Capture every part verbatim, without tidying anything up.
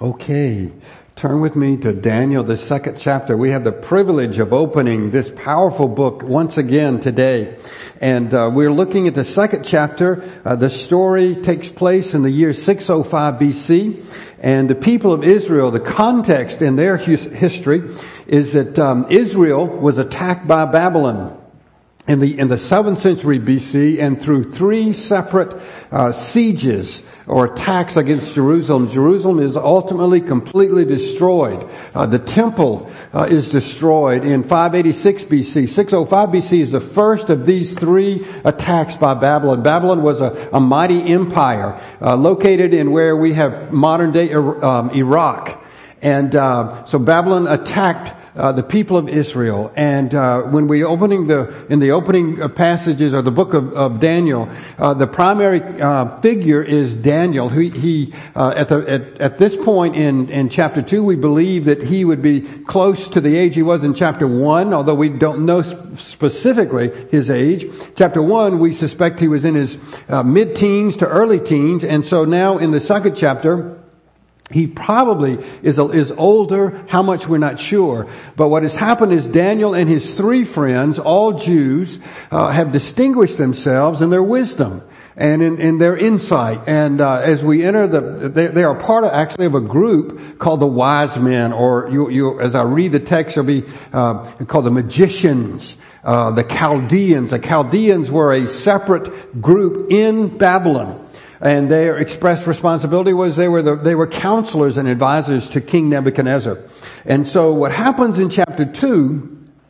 Okay, turn with me to Daniel, the second chapter. We have the privilege of opening this powerful book once again today. And uh, we're looking at the second chapter. Uh, the story takes place in the year six oh five B C. And the people of Israel, the context in their his- history is that um, Israel was attacked by Babylon in the in the seventh century B C, and through three separate uh, sieges or attacks against Jerusalem. Jerusalem is ultimately completely destroyed. Uh, the temple uh, is destroyed in five eighty-six B C. six oh five B C is the first of these three attacks by Babylon. Babylon was a, a mighty empire uh, located in where we have modern day um, Iraq. And uh, so Babylon attacked Uh, the people of Israel. And uh, when we opening the in the opening passages of the book of, of Daniel, uh, the primary uh, figure is Daniel. He, he uh, at the at, at this point in in chapter two, we believe that he would be close to the age he was in chapter one, although we don't know sp- specifically his age. Chapter one, we suspect he was in his uh, mid-teens to early teens, and so now in the second chapter, he probably is is older. How much, we're not sure. But what has happened is Daniel and his three friends, all Jews, uh, have distinguished themselves in their wisdom and in, in their insight. And uh, as we enter the, they, they are part of actually of a group called the wise men, or you, you as I read the text, it'll be uh, called the magicians. Uh, the Chaldeans. The Chaldeans were a separate group in Babylon. And their expressed responsibility was they were the, they were counselors and advisors to King Nebuchadnezzar. And so what happens in chapter two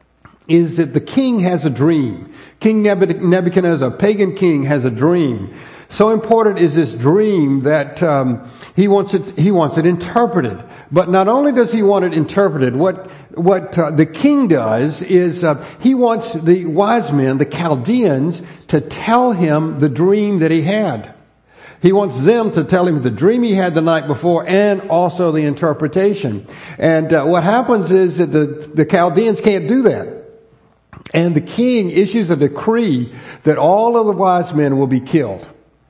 is that the king has a dream. King Nebuchadnezzar, pagan king, has a dream. So important is this dream that um, he wants it he wants it interpreted. But not only does he want it interpreted, what what uh, the king does is uh, he wants the wise men, the Chaldeans, to tell him the dream that he had. He wants them to tell him the dream he had the night before and also the interpretation. And uh, what happens is that the, the Chaldeans can't do that. And the king issues a decree that all of the wise men will be killed,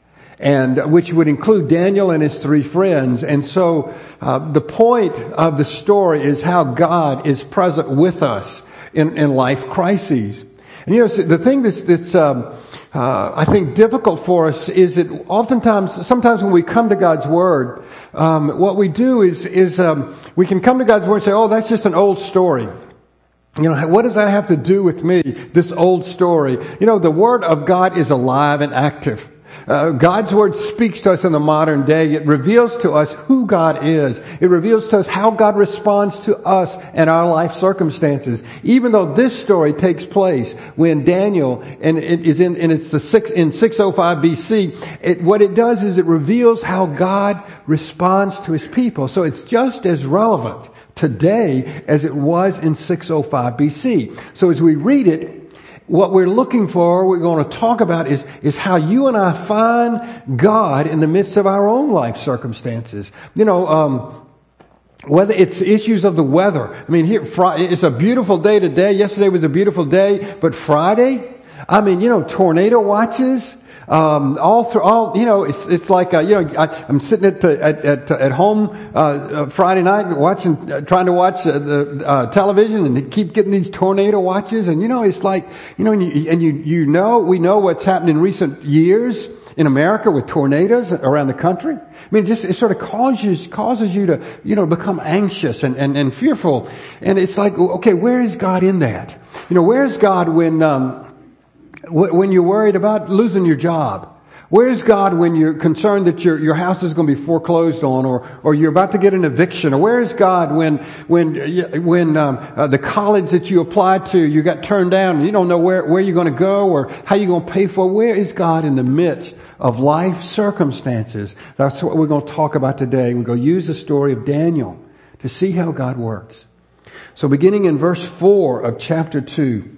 and which would include Daniel and his three friends. And so uh, the point of the story is how God is present with us in, in life crises. And you know, the thing that's, that's um, uh, I think difficult for us is that oftentimes, sometimes when we come to God's Word, um, what we do is, is um, we can come to God's Word and say, oh, that's just an old story. You know, what does that have to do with me, this old story? You know, the Word of God is alive and active. Uh, God's Word speaks to us in the modern day. It reveals to us who God is. It reveals to us how God responds to us and our life circumstances. Even though this story takes place when Daniel, and it is in, and it's the six, in six oh five B C, it, what it does is it reveals how God responds to His people. So it's just as relevant today as it was in six oh five B C. So as we read it, what we're looking for, we're going to talk about is, is how you and I find God in the midst of our own life circumstances. You know, um, whether it's issues of the weather. I mean, here, Friday, it's a beautiful day today. Yesterday was a beautiful day, but Friday, I mean, you know, tornado watches. Um, all through, all, you know, it's, it's like, uh, you know, I, I'm sitting at, at, at, at home, uh, uh, Friday night watching, uh, trying to watch uh, the, uh, television, and they keep getting these tornado watches. And, you know, it's like, you know, and you, and you, you know, we know what's happened in recent years in America with tornadoes around the country. I mean, it just, it sort of causes, causes you to, you know, become anxious and, and, and fearful. And it's like, okay, where is God in that? You know, where's God when, um, when you're worried about losing your job? Where's God when you're concerned that your, your house is going to be foreclosed on, or, or you're about to get an eviction? Or where is God when, when, when, um, uh, the college that you applied to, you got turned down and you don't know where, where you're going to go or how you're going to pay for? Where is God in the midst of life circumstances? That's what we're going to talk about today. We're going to use the story of Daniel to see how God works. So beginning in verse four of chapter two.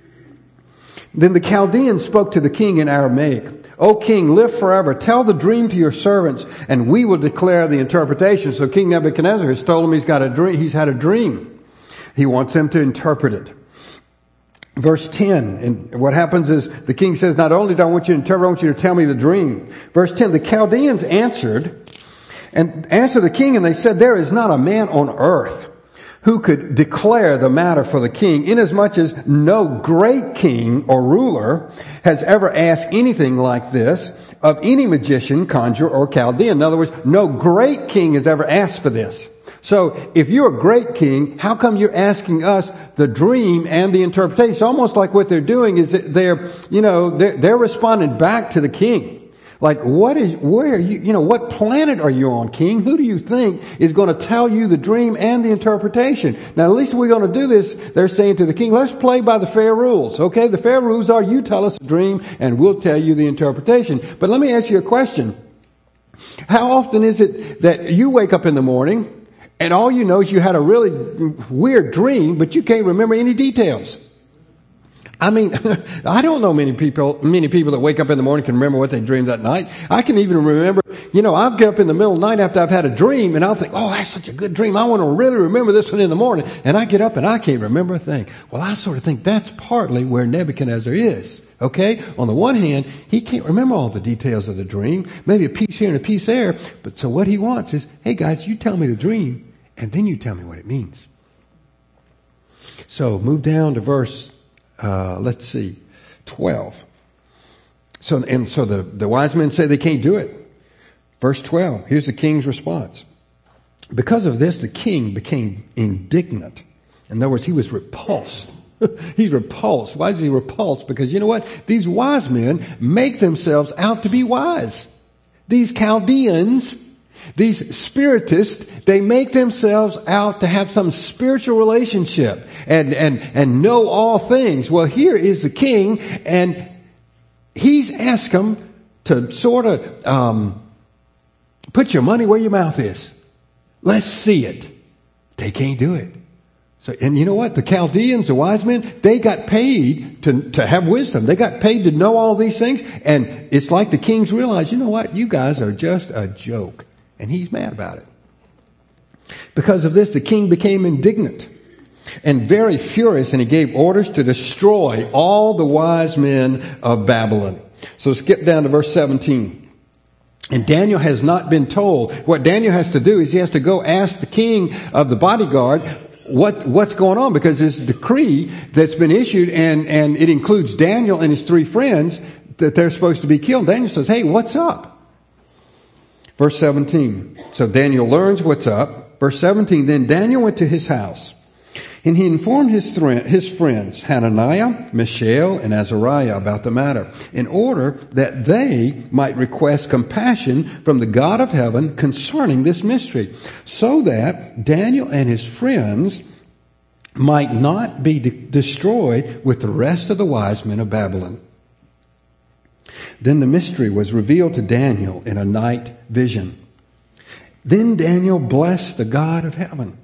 Then the Chaldeans spoke to the king in Aramaic. O king, live forever. Tell the dream to your servants, and we will declare the interpretation. So King Nebuchadnezzar has told him he's got a dream. He's had a dream. He wants him to interpret it. Verse ten, and what happens is the king says, not only do I want you to interpret, I want you to tell me the dream. Verse ten, the Chaldeans answered and answered the king, and they said, there is not a man on earth who could declare the matter for the king, inasmuch as no great king or ruler has ever asked anything like this of any magician, conjurer, or Chaldean. In other words, no great king has ever asked for this. So if you're a great king, how come you're asking us the dream and the interpretation? It's almost like what they're doing is that they're, you know, they're, they're responding back to the king. Like, what is, where are you, you know, what planet are you on, king? Who do you think is going to tell you the dream and the interpretation? Now, at least we're going to do this. They're saying to the king, let's play by the fair rules. Okay. The fair rules are you tell us the dream and we'll tell you the interpretation. But let me ask you a question. How often is it that you wake up in the morning and all you know is you had a really weird dream, but you can't remember any details? I mean, I don't know many people, many people that wake up in the morning can remember what they dreamed that night. I can even remember, you know, I'll get up in the middle of the night after I've had a dream and I'll think, oh, that's such a good dream. I want to really remember this one in the morning. And I get up and I can't remember a thing. Well, I sort of think that's partly where Nebuchadnezzar is. Okay. On the one hand, he can't remember all the details of the dream, maybe a piece here and a piece there. But so what he wants is, hey guys, you tell me the dream and then you tell me what it means. So move down to verse Uh, let's see, twelve. So, and so the, the wise men say they can't do it. Verse twelve, here's the king's response. Because of this, the king became indignant. In other words, he was repulsed. He's repulsed. Why is he repulsed? Because you know what? These wise men make themselves out to be wise. These Chaldeans, these spiritists, they make themselves out to have some spiritual relationship and, and, and know all things. Well, here is the king, and he's asked them to sort of um, put your money where your mouth is. Let's see it. They can't do it. So, and you know what? The Chaldeans, the wise men, they got paid to, to have wisdom. They got paid to know all these things. And it's like the kings realize, you know what? You guys are just a joke. And he's mad about it. Because of this, the king became indignant and very furious, and he gave orders to destroy all the wise men of Babylon. So skip down to verse seventeen. And Daniel has not been told. What Daniel has to do is he has to go ask the king of the bodyguard what what's going on, because there's a decree that's been issued, and, and it includes Daniel and his three friends that they're supposed to be killed. Daniel says, hey, what's up? Verse seventeen. So Daniel learns what's up. Verse seventeen. Then Daniel went to his house, and he informed his, th- his friends, Hananiah, Mishael, and Azariah, about the matter, in order that they might request compassion from the God of heaven concerning this mystery, so that Daniel and his friends might not be de- destroyed with the rest of the wise men of Babylon. Then the mystery was revealed to Daniel in a night vision. Then Daniel blessed the God of heaven.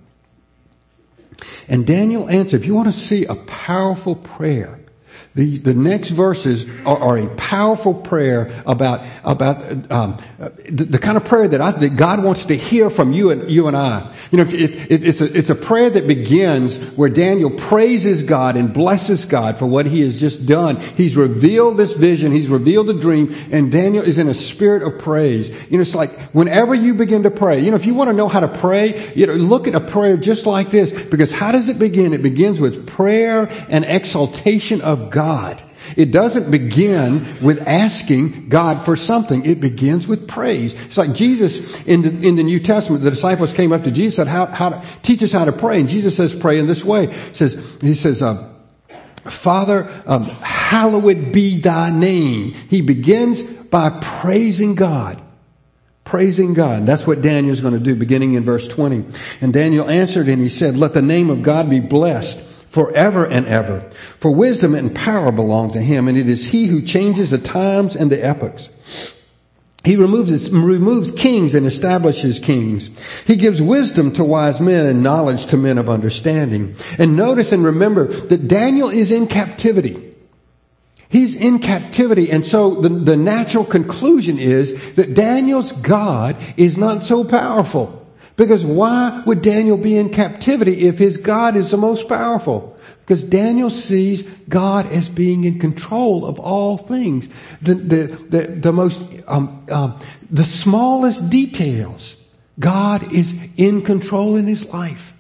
And Daniel answered. If you want to see a powerful prayer, the, the next verses are, are a powerful prayer about, about um, the, the kind of prayer that, I, that God wants to hear from you and you and I. You know, it, it, it's, a, it's a prayer that begins where Daniel praises God and blesses God for what he has just done. He's revealed this vision. He's revealed the dream. And Daniel is in a spirit of praise. You know, it's like whenever you begin to pray, you know, if you want to know how to pray, you know, look at a prayer just like this. Because how does it begin? It begins with prayer and exaltation of God. God. It doesn't begin with asking God for something. It begins with praise. It's like Jesus in the, in the New Testament, the disciples came up to Jesus and said, how, how to teach us how to pray. And Jesus says, pray in this way. He says, he says, uh, Father, um, hallowed be thy name. He begins by praising God. Praising God. That's what Daniel's going to do, beginning in verse twenty. And Daniel answered and he said, let the name of God be blessed forever and ever. For wisdom and power belong to him, and it is he who changes the times and the epochs. He removes, removes kings and establishes kings. He gives wisdom to wise men and knowledge to men of understanding. And notice and remember that Daniel is in captivity. He's in captivity. And so the, the natural conclusion is that Daniel's God is not so powerful. Because why would Daniel be in captivity if his God is the most powerful? Because Daniel sees God as being in control of all things. The, the, the, the most, um, um, the smallest details God is in control in his life.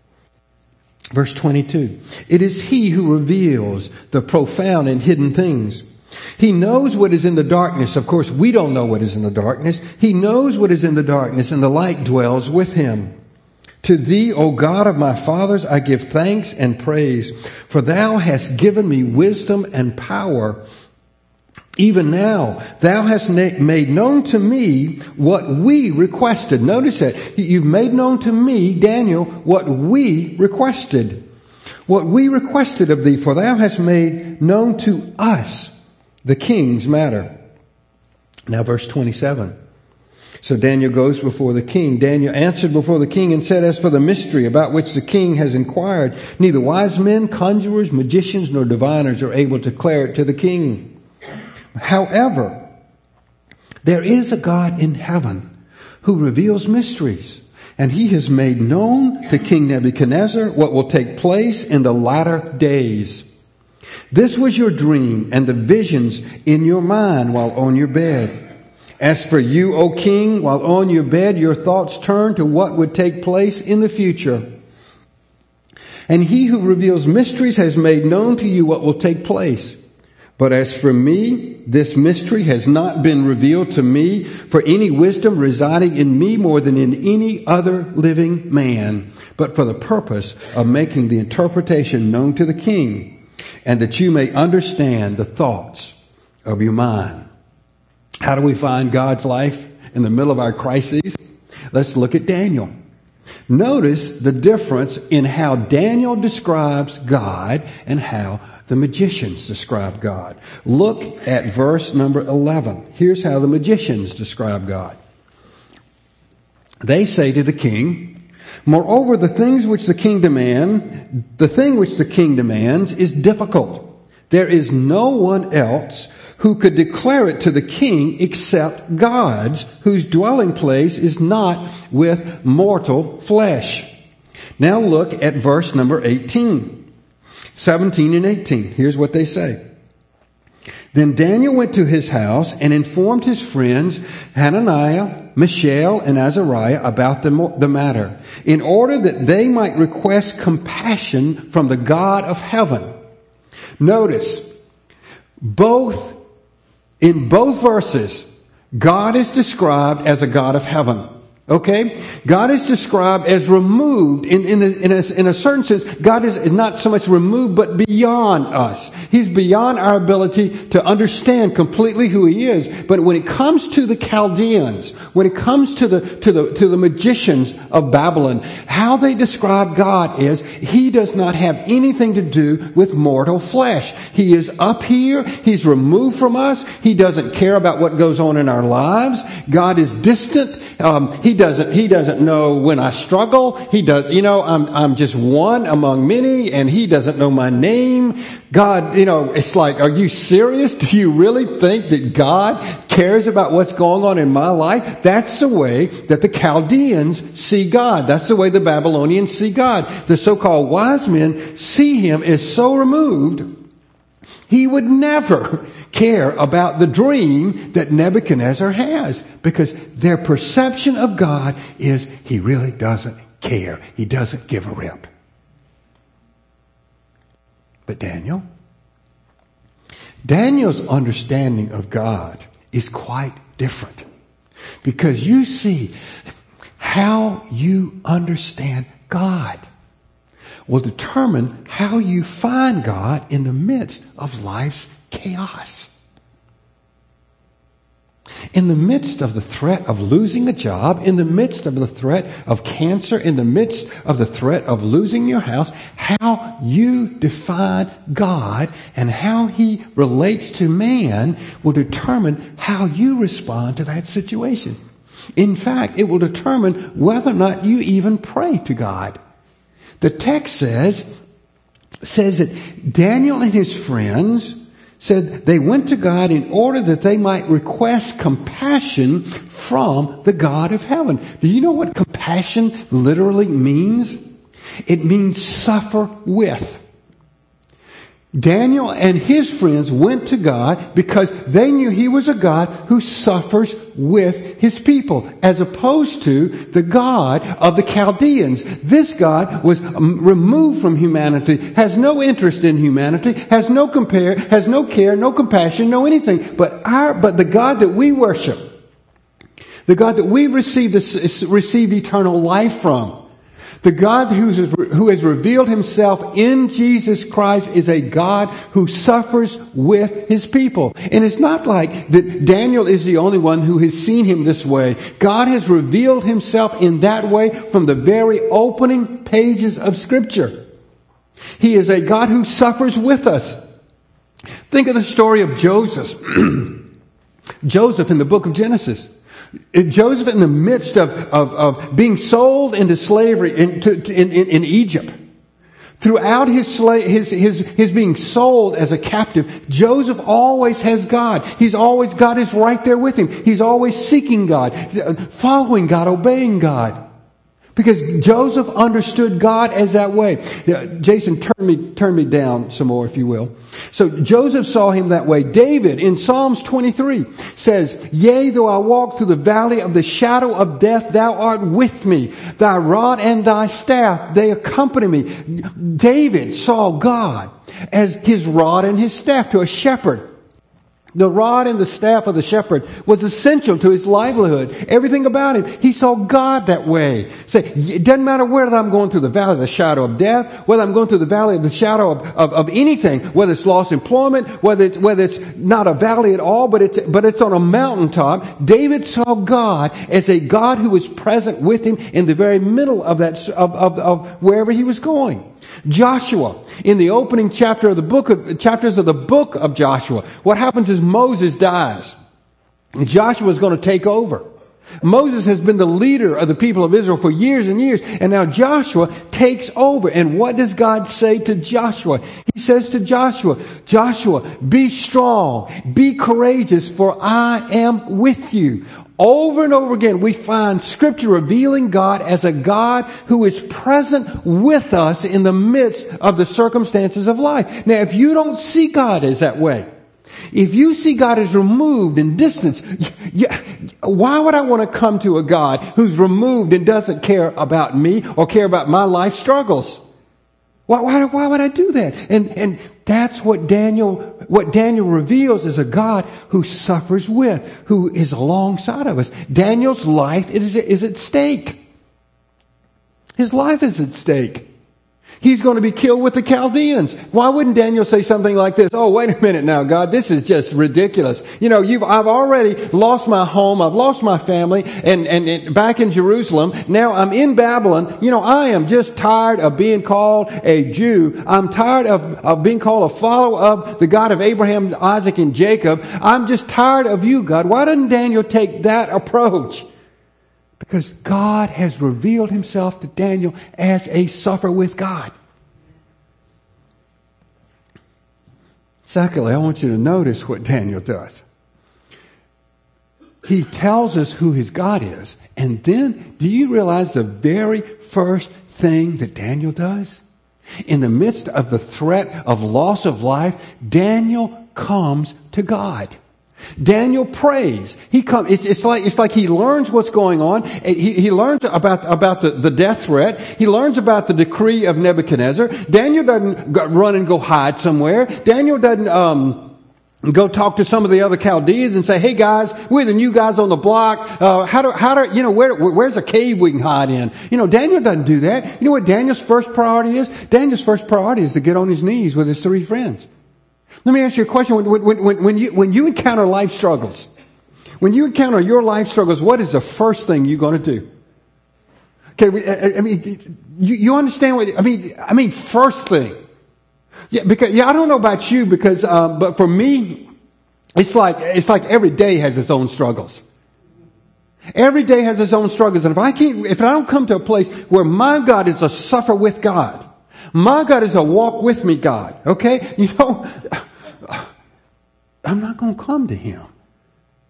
Verse twenty-two, it is he who reveals the profound and hidden things. He knows what is in the darkness. Of course, we don't know what is in the darkness. He knows what is in the darkness, and the light dwells with him. To thee, O God of my fathers, I give thanks and praise, for thou hast given me wisdom and power. Even now, thou hast made known to me what we requested. Notice that. You've made known to me, Daniel, what we requested. What we requested of thee, for thou hast made known to us the king's matter. Now verse twenty-seven. So Daniel goes before the king. Daniel answered before the king and said, as for the mystery about which the king has inquired, neither wise men, conjurers, magicians, nor diviners are able to declare it to the king. However, there is a God in heaven who reveals mysteries, and he has made known to King Nebuchadnezzar what will take place in the latter days. This was your dream and the visions in your mind while on your bed. As for you, O king, while on your bed, your thoughts turn to what would take place in the future. And he who reveals mysteries has made known to you what will take place. But as for me, this mystery has not been revealed to me, for any wisdom residing in me more than in any other living man, but for the purpose of making the interpretation known to the king, and that you may understand the thoughts of your mind. How do we find God's life in the middle of our crises? Let's look at Daniel. Notice the difference in how Daniel describes God and how the magicians describe God. Look at verse number eleven. Here's how the magicians describe God. They say to the king, moreover, the things which the king demand, the thing which the king demands is difficult. There is no one else who could declare it to the king except God's, whose dwelling place is not with mortal flesh. Now look at verse number eighteen, seventeen and eighteen. Here's what they say. Then Daniel went to his house and informed his friends Hananiah, Mishael, and Azariah about the, the matter, in order that they might request compassion from the God of heaven. Notice, both in both verses, God is described as a God of heaven. Okay? God is described as removed in, in, the, in, a, in a certain sense. God is not so much removed, but beyond us. He's beyond our ability to understand completely who he is. But when it comes to the Chaldeans, when it comes to the, to the, to the magicians of Babylon, how they describe God is he does not have anything to do with mortal flesh. He is up here. He's removed from us. He doesn't care about what goes on in our lives. God is distant. Um, he doesn't, he doesn't know when I struggle. He does, you know, I'm, I'm just one among many, and he doesn't know my name. God, you know, it's like, are you serious? Do you really think that God cares about what's going on in my life? That's the way that the Chaldeans see God. That's the way the Babylonians see God. The so-called wise men see him as so removed, he would never care about the dream that Nebuchadnezzar has, because their perception of God is he really doesn't care. He doesn't give a rip. But Daniel, Daniel's understanding of God is quite different, because you see how you understand God will determine how you find God in the midst of life's chaos. In the midst of the threat of losing a job, in the midst of the threat of cancer, in the midst of the threat of losing your house, how you define God and how he relates to man will determine how you respond to that situation. In fact, it will determine whether or not you even pray to God. The text says, says that Daniel and his friends said they went to God in order that they might request compassion from the God of heaven. Do you know what compassion literally means? It means suffer with. Daniel and his friends went to God because they knew he was a God who suffers with his people, as opposed to the God of the Chaldeans. This God was removed from humanity, has no interest in humanity, has no compare, has no care, no compassion, no anything. But our, but the God that we worship, the God that we received, received eternal life from, the God who has, who has revealed himself in Jesus Christ is a God who suffers with his people. And it's not like that Daniel is the only one who has seen him this way. God has revealed himself in that way from the very opening pages of Scripture. He is a God who suffers with us. Think of the story of Joseph. Joseph in the book of Genesis. Joseph in the midst of, of, of being sold into slavery in, to, in, in, in Egypt. Throughout his, slave, his, his, his being sold as a captive, Joseph always has God. He's always, God is right there with him. He's always seeking God, following God, obeying God. Because Joseph understood God as that way. Jason, turn me, turn me down some more, if you will. So Joseph saw him that way. David, in Psalms twenty-three, says, "Yea, though I walk through the valley of the shadow of death, thou art with me. Thy rod and thy staff, they accompany me." David saw God as his rod and his staff to a shepherd. The rod and the staff of the shepherd was essential to his livelihood. Everything about him. He saw God that way. Say, it doesn't matter whether I'm going through the valley of the shadow of death, whether I'm going through the valley of the shadow of, of, of anything, whether it's lost employment, whether it's, whether it's not a valley at all, but it's, but it's on a mountaintop. David saw God as a God who was present with him in the very middle of that, of, of, of wherever he was going. Joshua, in the opening chapter of the book of, chapters of the book of Joshua, what happens is Moses dies. Joshua is going to take over. Moses has been the leader of the people of Israel for years and years, and now Joshua takes over. And what does God say to Joshua? He says to Joshua, "Joshua, be strong, be courageous, for I am with you." Over and over again, we find Scripture revealing God as a God who is present with us in the midst of the circumstances of life. Now, if you don't see God as that way, if you see God as removed and distant, why would I want to come to a God who's removed and doesn't care about me or care about my life struggles? Why, why, why would I do that? And, and that's what Daniel, what Daniel reveals is a God who suffers with, who is alongside of us. Daniel's life is, is at stake. His life is at stake. He's going to be killed with the Chaldeans. Why wouldn't Daniel say something like this? "Oh, wait a minute now, God, this is just ridiculous. You know, you've, I've already lost my home. I've lost my family and, and, and back in Jerusalem. Now I'm in Babylon. You know, I am just tired of being called a Jew. I'm tired of, of being called a follower of the God of Abraham, Isaac, and Jacob. I'm just tired of you, God." Why doesn't Daniel take that approach? Because God has revealed himself to Daniel as a sufferer with God. Secondly, I want you to notice what Daniel does. He tells us who his God is. And then, do you realize the very first thing that Daniel does? In the midst of the threat of loss of life, Daniel comes to God. Daniel prays. He comes. It's, it's like it's like he learns what's going on. He, he learns about about the, the death threat. He learns about the decree of Nebuchadnezzar. Daniel doesn't go, run and go hide somewhere. Daniel doesn't um, go talk to some of the other Chaldeans and say, "Hey guys, we're the new guys on the block. Uh, how do how do you know where where's a cave we can hide in?" You know, Daniel doesn't do that. You know what Daniel's first priority is? Daniel's first priority is to get on his knees with his three friends. Let me ask you a question. When, when, when, when, you, when you encounter life struggles, when you encounter your life struggles, what is the first thing you're going to do? Okay, I, I mean, you, you understand what I mean? I mean, first thing. Yeah, because yeah, I don't know about you, because um, but for me, it's like it's like every day has its own struggles. Every day has its own struggles, and if I can't, if I don't come to a place where my God is a suffer with God, my God is a walk with me God. Okay, you know. I'm not going to come to him.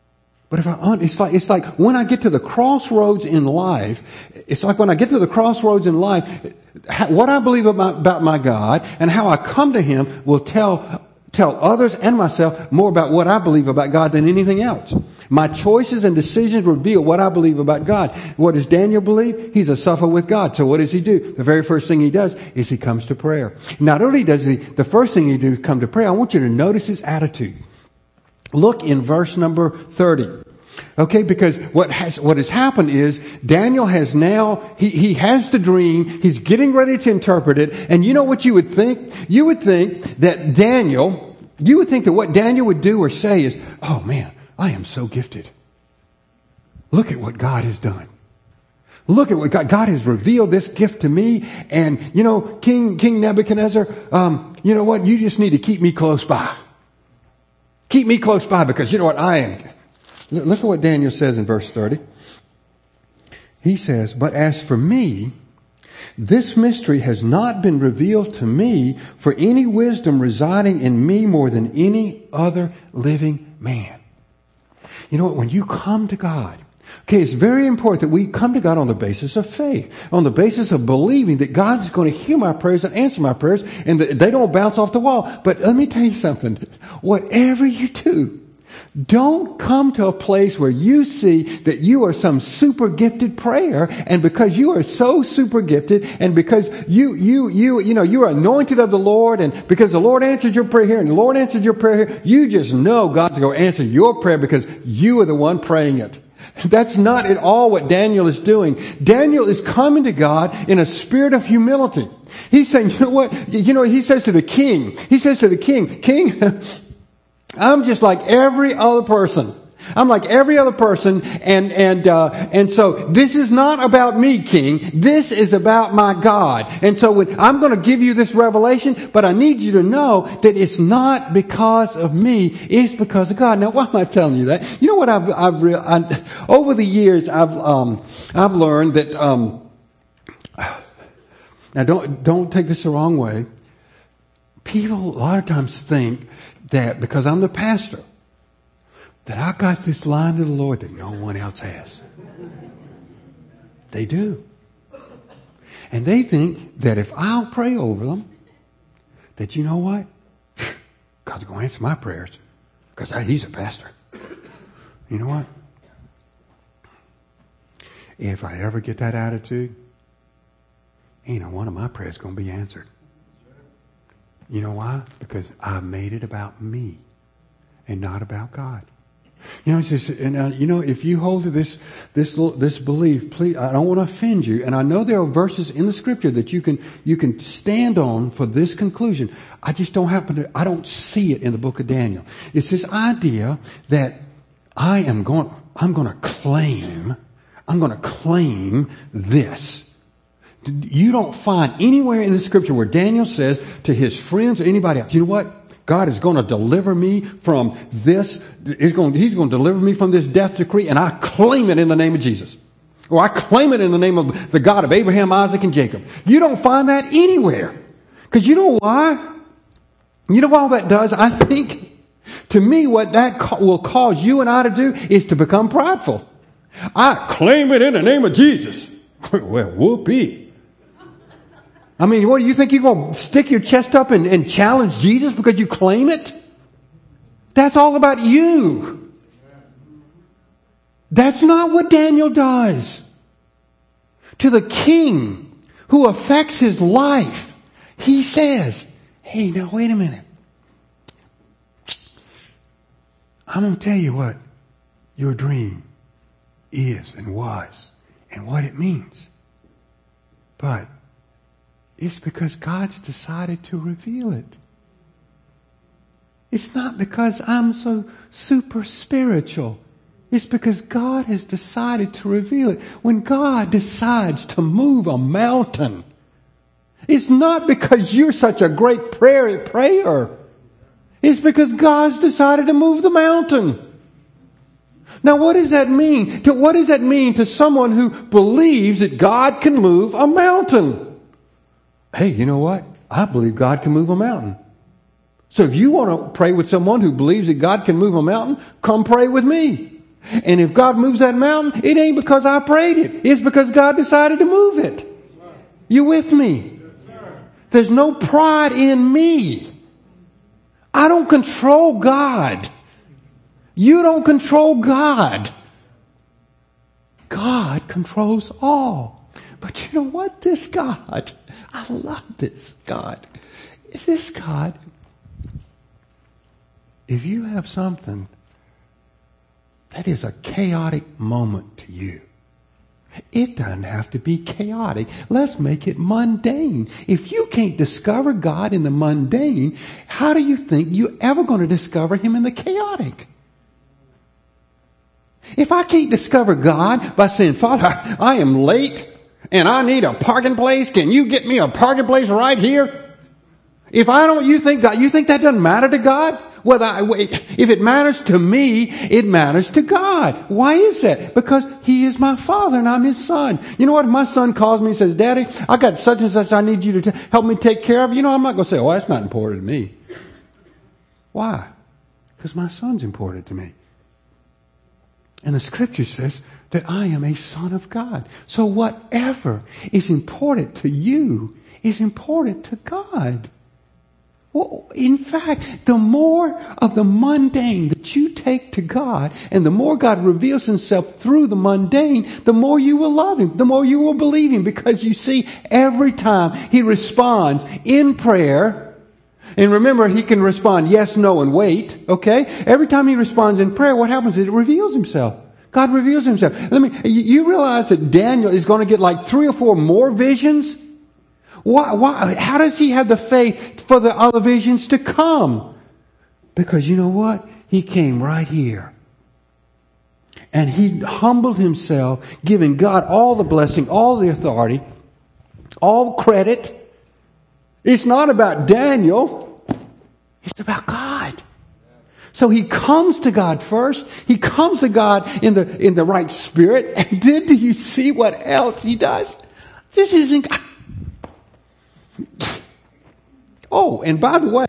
But if I, un- it's like, it's like when I get to the crossroads in life, it's like when I get to the crossroads in life, what I believe about, about my God and how I come to Him will tell, tell others and myself more about what I believe about God than anything else. My choices and decisions reveal what I believe about God. What does Daniel believe? He's a sufferer with God. So what does he do? The very first thing he does is he comes to prayer. Not only does he, the first thing he do come to prayer, I want you to notice his attitude. Look in verse number thirty. Okay, because what has, what has happened is Daniel has now, he, he has the dream, he's getting ready to interpret it, and you know what you would think? You would think that Daniel, you would think that what Daniel would do or say is, oh man, I am so gifted. Look at what God has done. Look at what God, God has revealed this gift to me. And, you know, King, King Nebuchadnezzar, um, you know what? You just need to keep me close by. Keep me close by because you know what? I am. Look at what Daniel says in verse thirty. He says, but as for me, this mystery has not been revealed to me for any wisdom residing in me more than any other living man. You know what? When you come to God, okay, it's very important that we come to God on the basis of faith, on the basis of believing that God's going to hear my prayers and answer my prayers and that they don't bounce off the wall. But let me tell you something. Whatever you do, don't come to a place where you see that you are some super gifted prayer, and because you are so super gifted, and because you, you, you, you know, you are anointed of the Lord, and because the Lord answered your prayer here, and the Lord answered your prayer here, you just know God's going to answer your prayer because you are the one praying it. That's not at all what Daniel is doing. Daniel is coming to God in a spirit of humility. He's saying, you know what? You know, he says to the king, he says to the king, King, I'm just like every other person. I'm like every other person. And, and, uh, and so this is not about me, King. This is about my God. And so when, I'm going to give you this revelation, but I need you to know that it's not because of me. It's because of God. Now, why am I telling you that? You know what I've, I've, re- I, over the years, I've, um, I've learned that, um, now don't, don't take this the wrong way. People a lot of times think that because I'm the pastor, that I got this line to the Lord that no one else has. They do. And they think that if I'll pray over them, that you know what? God's going to answer my prayers because he's a pastor. You know what? If I ever get that attitude, ain't no one of my prayers going to be answered. You know why? Because I made it about me and not about God. You know, it's just, and uh, you know, if you hold to this, this, this belief, please, I don't want to offend you. And I know there are verses in the scripture that you can, you can stand on for this conclusion. I just don't happen to, I don't see it in the book of Daniel. It's this idea that I am going, I'm going to claim, I'm going to claim this. You don't find anywhere in the scripture where Daniel says to his friends or anybody else, you know what? God is going to deliver me from this. He's going, he's going to deliver me from this death decree, and I claim it in the name of Jesus. Or I claim it in the name of the God of Abraham, Isaac, and Jacob. You don't find that anywhere. Because you know why? You know what all that does? I think, to me, what that ca- will cause you and I to do is to become prideful. I claim it in the name of Jesus. Well, whoopee. I mean, what do you think you're going to stick your chest up and, and challenge Jesus because you claim it? That's all about you. That's not what Daniel does. To the king who affects his life, he says, hey, now wait a minute. I'm going to tell you what your dream is and was and what it means. But it's because God's decided to reveal it. It's not because I'm so super spiritual. It's because God has decided to reveal it. When God decides to move a mountain, it's not because you're such a great prayer prayer. It's because God's decided to move the mountain. Now, what does that mean? To, what does that mean to someone who believes that God can move a mountain? Hey, you know what? I believe God can move a mountain. So if you want to pray with someone who believes that God can move a mountain, come pray with me. And if God moves that mountain, it ain't because I prayed it. It's because God decided to move it. You with me? There's no pride in me. I don't control God. You don't control God. God controls all. But you know what? This God, I love this God. This God, if you have something that is a chaotic moment to you, it doesn't have to be chaotic. Let's make it mundane. If you can't discover God in the mundane, how do you think you're ever going to discover Him in the chaotic? If I can't discover God by saying, Father, I am late and I need a parking place. Can you get me a parking place right here? If I don't, you think God, you think that doesn't matter to God? Whether I, if it matters to me, it matters to God. Why is that? Because He is my Father and I'm His son. You know what? My son calls me and says, Daddy, I got such and such I need you to t- help me take care of. You know, I'm not going to say, oh, that's not important to me. Why? Because my son's important to me. And the scripture says that I am a son of God. So whatever is important to you is important to God. Well, in fact, the more of the mundane that you take to God and the more God reveals Himself through the mundane, the more you will love Him, the more you will believe Him. Because you see, every time He responds in prayer, and remember, He can respond yes, no, and wait, okay? Every time He responds in prayer, what happens is it reveals Himself. God reveals Himself. Let me, you realize that Daniel is going to get like three or four more visions? Why, why, how does he have the faith for the other visions to come? Because you know what? He came right here. And he humbled himself, giving God all the blessing, all the authority, all credit. It's not about Daniel. It's about God. So he comes to God first. He comes to God in the, in the right spirit. And then do you see what else he does? This isn't... Oh, and by the way,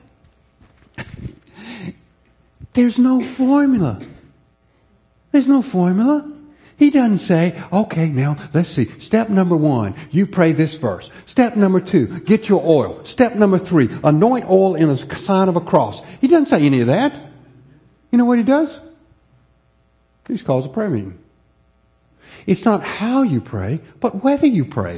there's no formula. There's no formula. He doesn't say, okay, now let's see. Step number one, you pray this verse. Step number two, get your oil. Step number three, anoint oil in the sign of a cross. He doesn't say any of that. You know what he does? He just calls a prayer meeting. It's not how you pray, but whether you pray.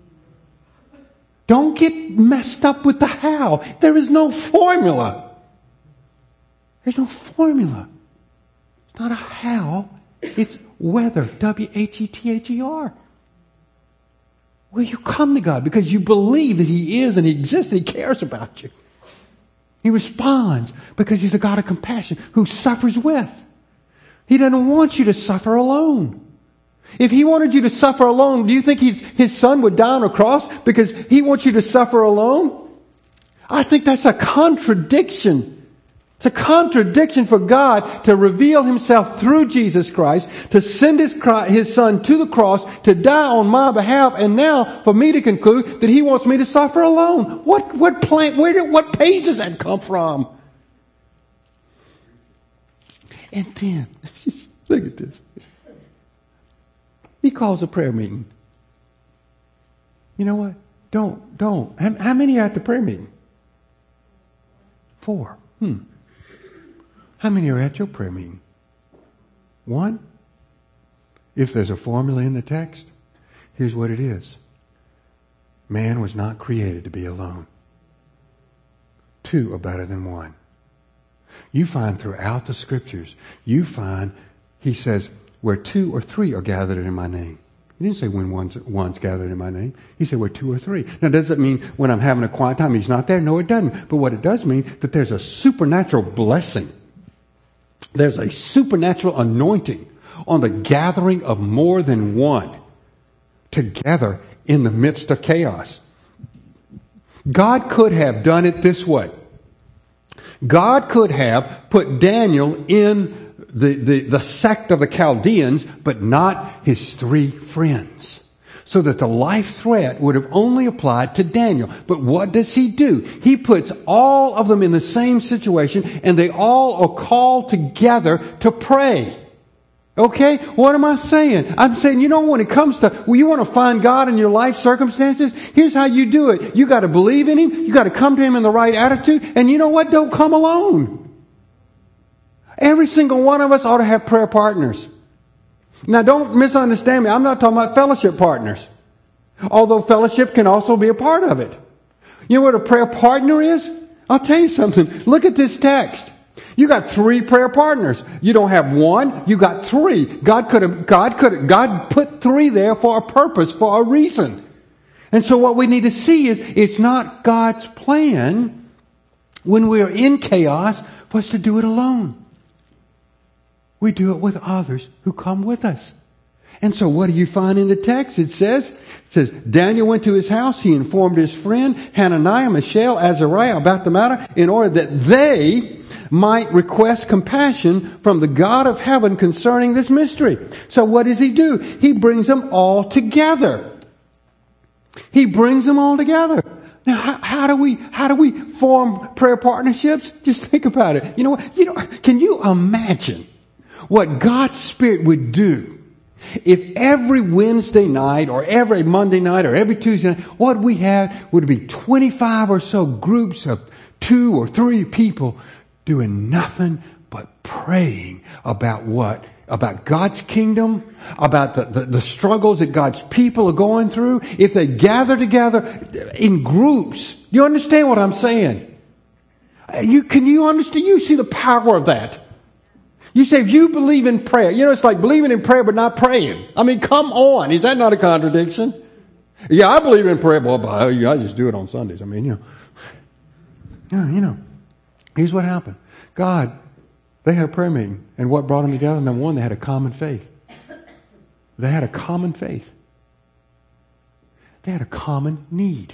Don't get messed up with the how. There is no formula. There's no formula. It's not a how. It's whether. W H E T H E R. Will you come to God because you believe that He is and He exists and He cares about you. He responds because He's a God of compassion who suffers with. He doesn't want you to suffer alone. If He wanted you to suffer alone, do you think he's, His Son would die on a cross because He wants you to suffer alone? I think that's a contradiction. It's a contradiction for God to reveal Himself through Jesus Christ, to send His, Christ, His Son to the cross, to die on my behalf, and now for me to conclude that He wants me to suffer alone. What, what plant, where did, what page does that come from? And then, look at this. He calls a prayer meeting. You know what? Don't, don't. How, how many are at the prayer meeting? Four. Hmm. How many are at your prayer meeting? One? If there's a formula in the text, here's what it is. Man was not created to be alone. Two are better than one. You find throughout the scriptures, you find, he says, where two or three are gathered in my name. He didn't say when one's, one's gathered in my name. He said where two or three. Now, does that mean when I'm having a quiet time, He's not there? No, it doesn't. But what it does mean, that there's a supernatural blessing. There's a supernatural anointing on the gathering of more than one together in the midst of chaos. God could have done it this way. God could have put Daniel in The, the, the sect of the Chaldeans, but not his three friends. So that the life threat would have only applied to Daniel. But what does he do? He puts all of them in the same situation, and they all are called together to pray. Okay? What am I saying? I'm saying, you know, when it comes to, well, you want to find God in your life circumstances, here's how you do it. You got to believe in Him. You got to come to Him in the right attitude. And you know what? Don't come alone. Every single one of us ought to have prayer partners. Now, don't misunderstand me. I'm not talking about fellowship partners. Although fellowship can also be a part of it. You know what a prayer partner is? I'll tell you something. Look at this text. You got three prayer partners. You don't have one. You got three. God could have, God could have, God put three there for a purpose, for a reason. And so what we need to see is it's not God's plan when we are in chaos for us to do it alone. We do it with others who come with us. And so what do you find in the text? It says, it says, Daniel went to his house. He informed his friend Hananiah, Mishael, Azariah about the matter in order that they might request compassion from the God of heaven concerning this mystery. So what does he do? He brings them all together. He brings them all together. Now, how, how do we, how do we form prayer partnerships? Just think about it. You know what? You know, can you imagine what God's Spirit would do if every Wednesday night or every Monday night or every Tuesday night, what we had would be twenty-five or so groups of two or three people doing nothing but praying about what? About God's kingdom, about the, the, the struggles that God's people are going through. If they gather together in groups, you understand what I'm saying? You, can you understand? You see the power of that. You say, if you believe in prayer, you know, it's like believing in prayer but not praying. I mean, come on. Is that not a contradiction? Yeah, I believe in prayer. Well, I just do it on Sundays. I mean, you know. Yeah, you know. Here's what happened. God, they had a prayer meeting. And what brought them together? Number one, they had a common faith. They had a common faith. They had a common need.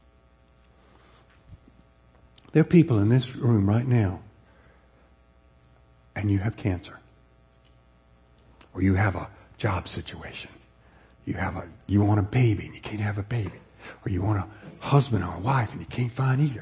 There are people in this room right now, and you have cancer. Or you have a job situation. You have a, you want a baby and you can't have a baby. Or you want a husband or a wife and you can't find either.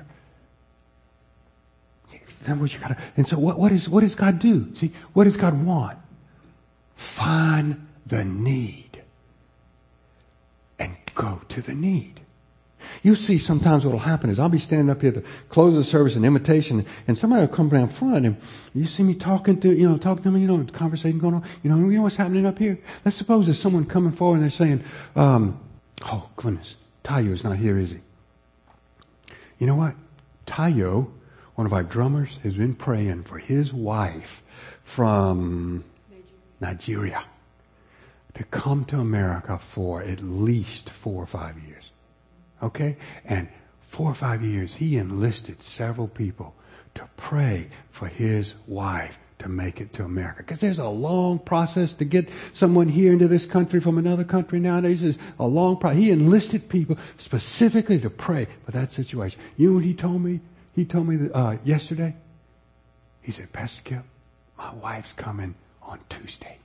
In other words, you gotta, and so what, what is, what does God do? See, what does God want? Find the need and go to the need. You'll see sometimes what will happen is I'll be standing up here to close the service and invitation, and somebody will come down front and you see me talking to, you know, talking to me, you know, conversation going on. You know, you know what's happening up here? Let's suppose there's someone coming forward and they're saying, um, oh, goodness, Tayo's not here, is he? You know what? Tayo, one of our drummers, has been praying for his wife from Nigeria to come to America for at least four or five years. Okay? And four or five years, he enlisted several people to pray for his wife to make it to America. Because there's a long process to get someone here into this country from another country nowadays. There's a long process. He enlisted people specifically to pray for that situation. You know what he told me? He told me uh, yesterday. He said, Pastor Kip, my wife's coming on Tuesday.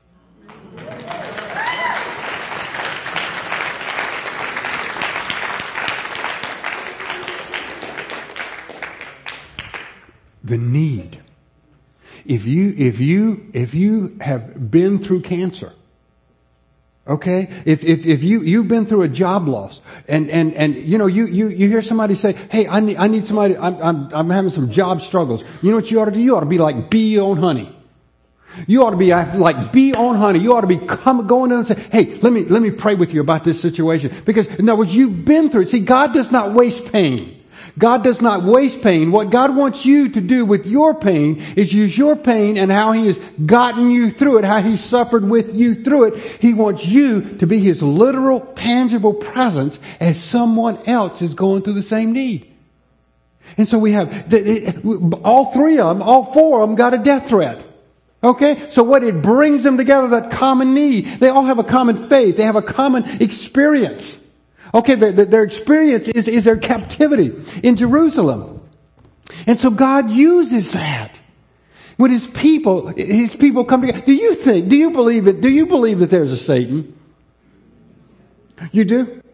The need. If you, if you, if you have been through cancer, okay, if, if, if you, you've been through a job loss and, and, and, you know, you, you, you hear somebody say, hey, I need, I need somebody, I'm, I'm, I'm having some job struggles. You know what you ought to do? You ought to be like bee on honey. You ought to be like bee on honey. You ought to be come, going in and say, hey, let me, let me pray with you about this situation. Because in other words, you've been through it. See, God does not waste pain. God does not waste pain. What God wants you to do with your pain is use your pain and how He has gotten you through it, how He suffered with you through it. He wants you to be His literal, tangible presence as someone else is going through the same need. And so we have, the, all three of them, all four of them got a death threat. Okay? So what it brings them together, that common need. They all have a common faith. They have a common experience. Okay, the, the, their experience is, is their captivity in Jerusalem. And so God uses that. When His people, His people come together. Do you think, do you believe it? Do you believe that there's a Satan? You do?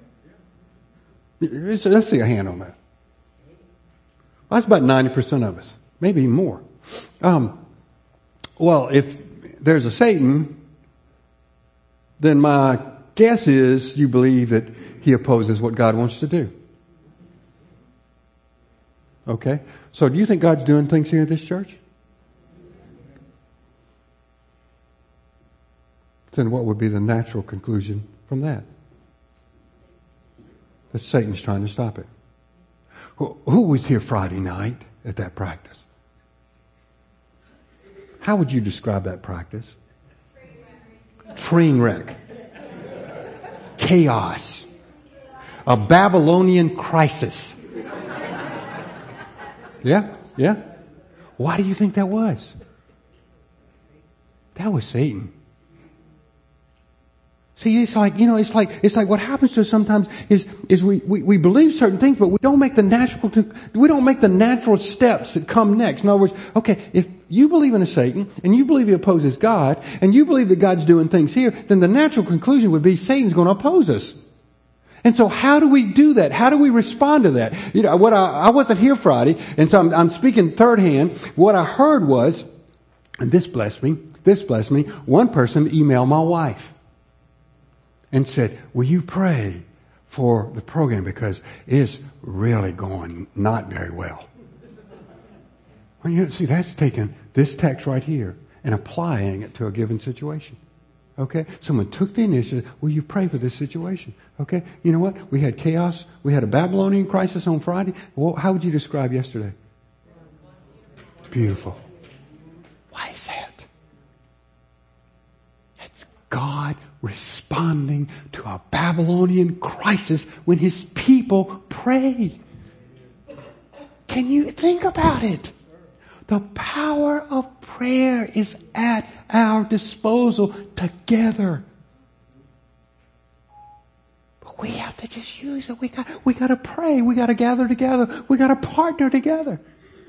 Let's see a hand on that. That's about ninety percent of us. Maybe more. Um, well, if there's a Satan, then my guess is you believe that he opposes what God wants to do. Okay? So do you think God's doing things here at this church? Then what would be the natural conclusion from that? That Satan's trying to stop it. Who was here Friday night at that practice? How would you describe that practice? Train wreck. Chaos. A Babylonian crisis. Yeah? Yeah? Why do you think that was? That was Satan. See, it's like, you know, it's like, it's like what happens to us sometimes is, is we, we, we believe certain things, but we don't make the natural, we don't make the natural steps that come next. In other words, okay, if you believe in a Satan, and you believe he opposes God, and you believe that God's doing things here, then the natural conclusion would be Satan's going to oppose us. And so how do we do that? How do we respond to that? You know, what I, I wasn't here Friday, and so I'm, I'm speaking third hand. What I heard was, and this blessed me, this blessed me, one person emailed my wife and said, will you pray for the program because it's really going not very well. Well, you see, that's taking this text right here and applying it to a given situation. Okay? Someone took the initiative, will you pray for this situation? Okay? You know what? We had chaos. We had a Babylonian crisis on Friday. Well, how would you describe yesterday? It's beautiful. Why is that? It's God responding to a Babylonian crisis when his people pray. Can you think about it? The power of prayer is at our disposal together. But we have to just use it. We got, we got to pray. We got to gather together. We got to partner together.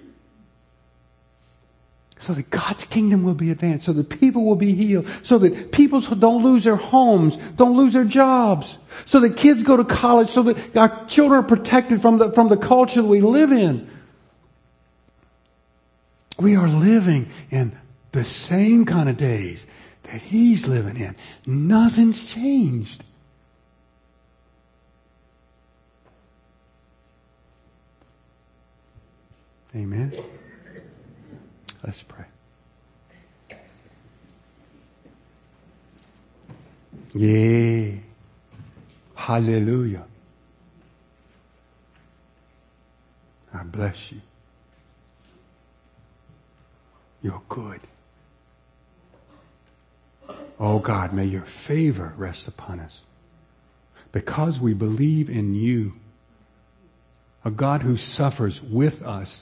So that God's kingdom will be advanced. So that people will be healed. So that people don't lose their homes. Don't lose their jobs. So that kids go to college. So that our children are protected from the, from the culture that we live in. We are living in the same kind of days that he's living in. Nothing's changed. Amen. Let's pray. Yea. Hallelujah. I bless you. You're good. Oh God, may your favor rest upon us. Because we believe in you, a God who suffers with us.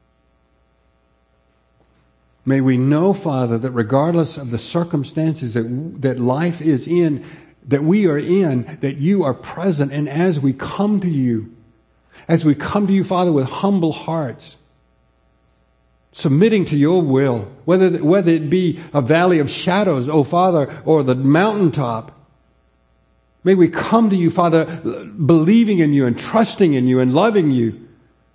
May we know, Father, that regardless of the circumstances that, that life is in, that we are in, that you are present. And as we come to you, as we come to you, Father, with humble hearts, submitting to your will, whether, whether it be a valley of shadows, oh Father, or the mountaintop. May we come to you, Father, believing in you and trusting in you and loving you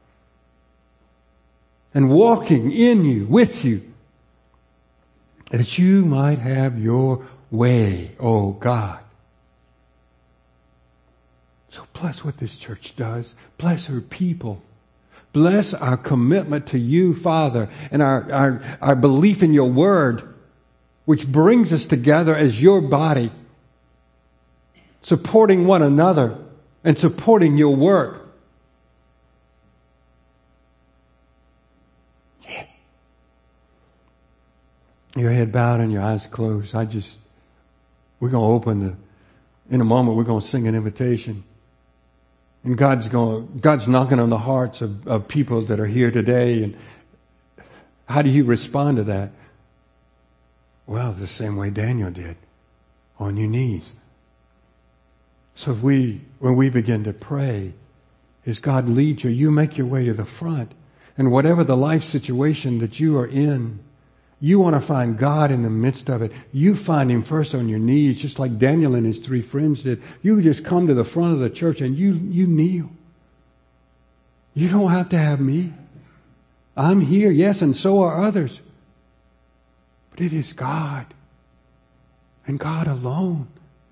and walking in you, with you, that you might have your way, oh God. So bless what this church does. Bless her people. Bless our commitment to you, Father, and our, our, our belief in your word, which brings us together as your body, supporting one another and supporting your work. Yeah. Your head bowed and your eyes closed. I just, we're going to open the, in a moment, we're going to sing an invitation. And God's going, God's knocking on the hearts of, of people that are here today. And how do you respond to that? Well, the same way Daniel did, on your knees. So if we, when we begin to pray, as God leads you, you make your way to the front. And whatever the life situation that you are in, you want to find God in the midst of it. You find him first on your knees, just like Daniel and his three friends did. You just come to the front of the church and you, you kneel. You don't have to have me. I'm here, yes, and so are others. But it is God and God alone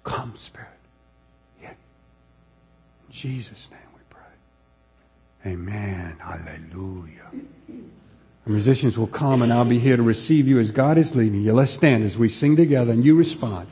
Come, Spirit. Yeah. In Jesus' name we pray. Amen. Hallelujah. The musicians will come and I'll be here to receive you as God is leading you. Let's stand as we sing together and you respond.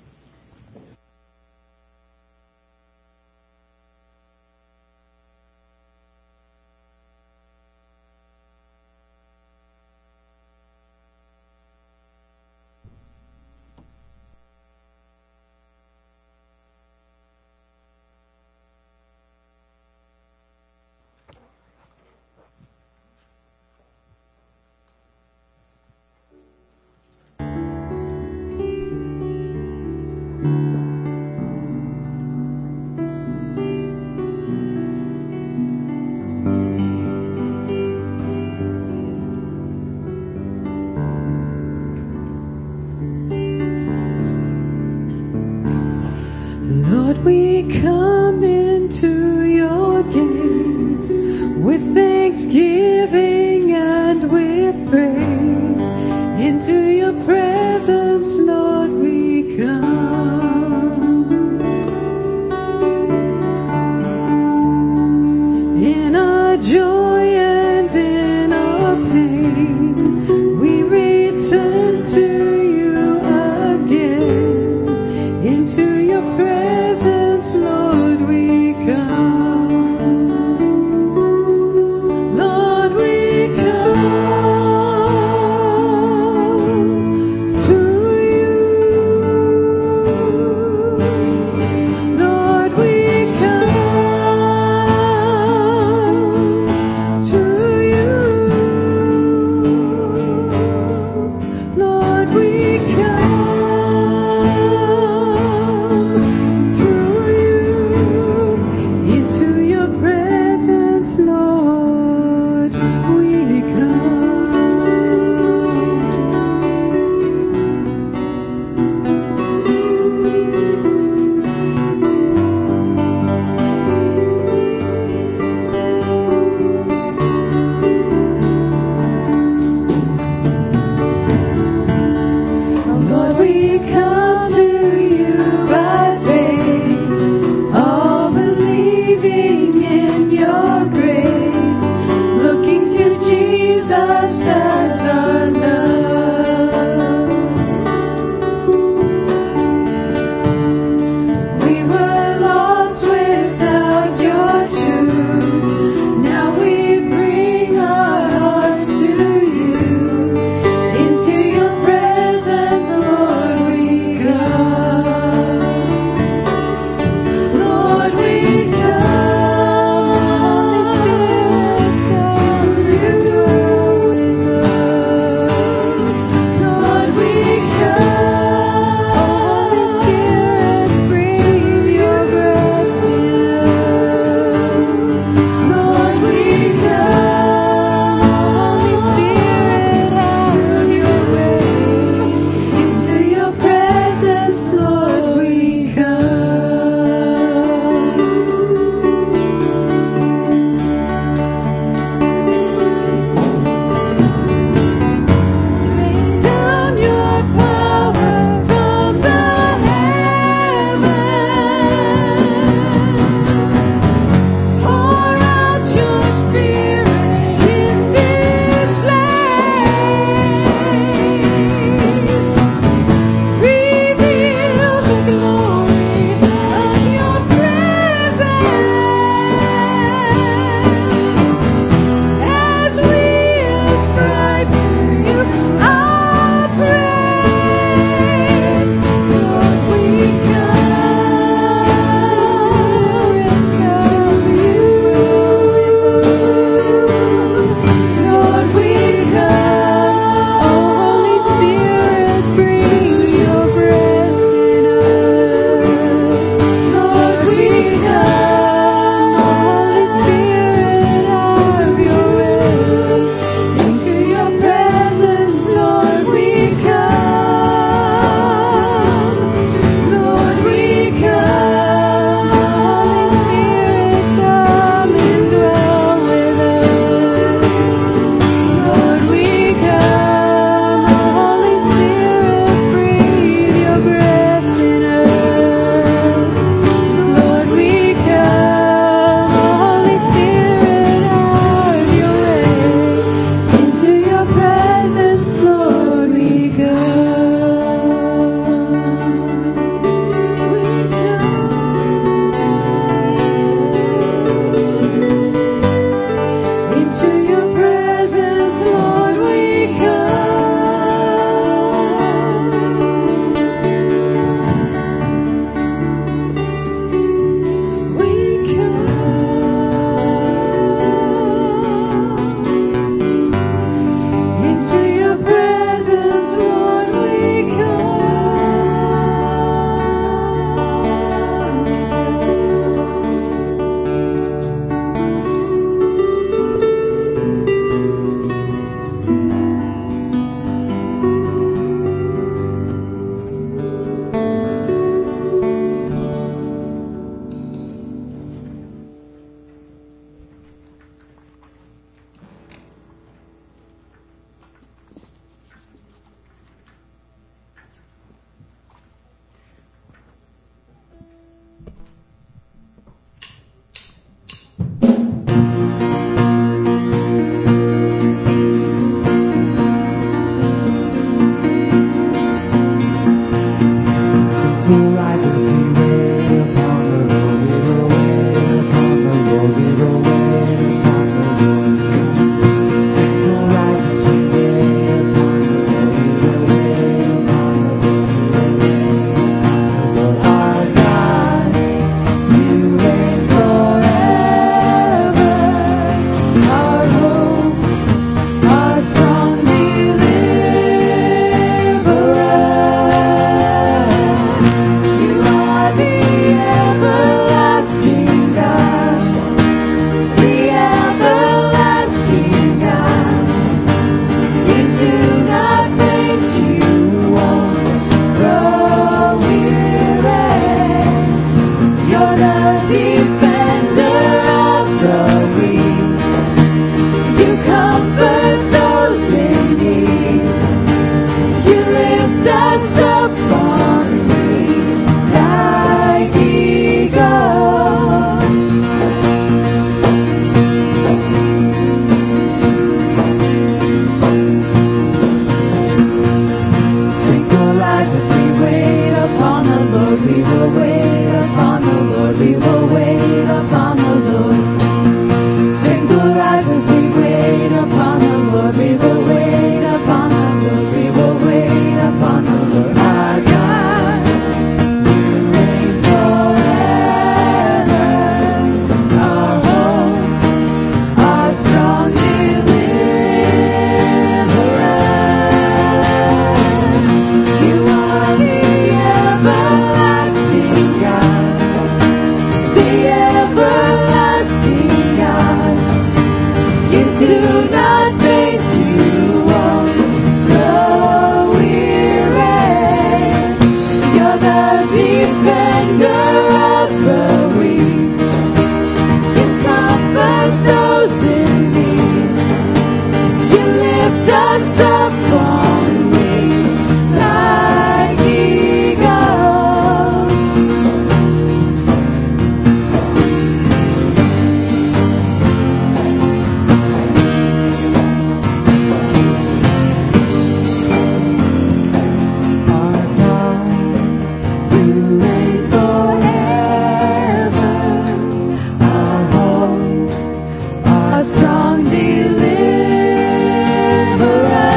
Lord, we come into your gates with thanksgiving and with praise. Into your presence, Lord, we come. In our joy and in our pain, we return to you again. Into your presence, Lord, we come. Lord, we will wait upon the Lord. We will wait upon the Lord. Strength will rise as we wait upon the Lord. We will wait upon the Lord. We will wait upon the Lord. Our God, you reign forever. Our hope, our strong deliverer. You are the everlasting God, the everlasting God. You do not faint, you won't grow weary. You're the defender of the weak. You comfort those in need. You lift us up on wings like eagles. Our God, you reign forever. Our hope, our strong deliverer.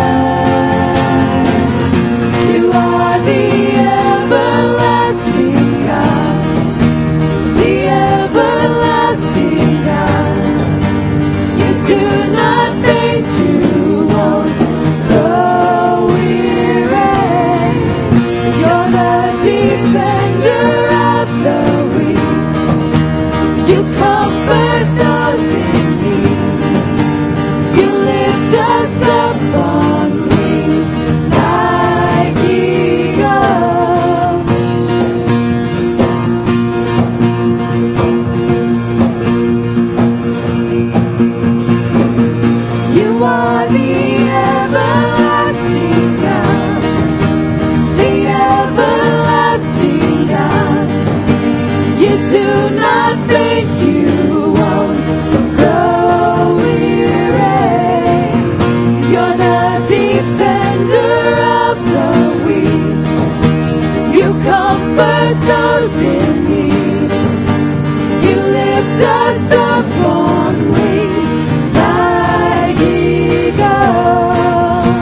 You are the everlasting God, the everlasting God. You do not faint, you won't grow weary. You're the defender of the weak. You comfort those in need. You lift us up on wings like eagles. You are the everlasting God, the everlasting God. You do not faint, you won't grow weary. You're the defender of the weak. You comfort those in need. You lift us up on wings like eagles.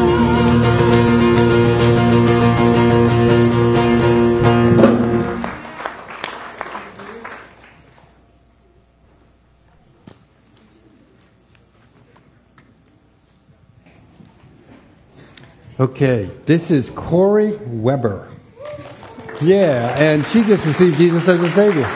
Okay, this is Corey Weber. Yeah, and she just received Jesus as her Savior.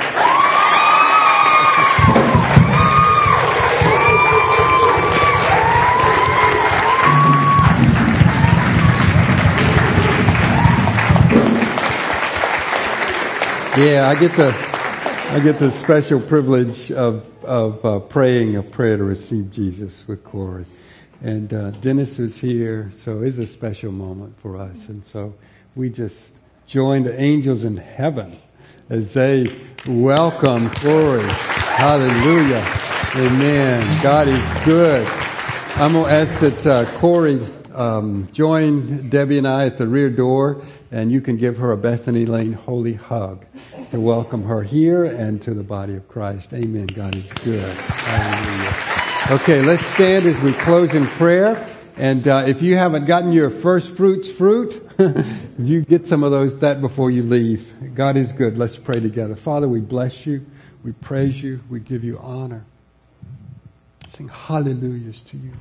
Yeah, I get the I get the special privilege of of uh, praying a prayer to receive Jesus with Corey. And uh, Dennis was here, so it's a special moment for us. And so we just join the angels in heaven as they welcome Corey. Hallelujah. Amen. God is good. I'm going to ask that uh, Corey um, join Debbie and I at the rear door, and you can give her a Bethany Lane holy hug to welcome her here and to the body of Christ. Amen. God is good. Hallelujah. Okay, let's stand as we close in prayer. And uh, if you haven't gotten your first fruits fruit, you get some of those that before you leave. God is good. Let's pray together. Father, we bless you. We praise you. We give you honor. Sing hallelujahs to you.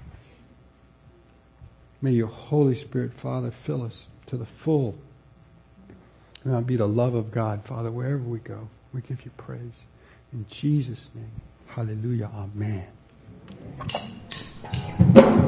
May your Holy Spirit, Father, fill us to the full. May it be the love of God, Father, wherever we go. We give you praise. In Jesus' name, hallelujah, amen.